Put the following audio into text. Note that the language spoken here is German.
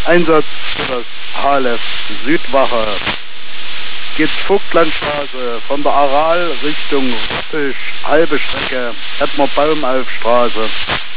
Einsatz für das Halef Südwache. Geht Vogtlandstraße von der Aral Richtung Rüppisch, halbe Strecke, Edmar Baumalfstraße.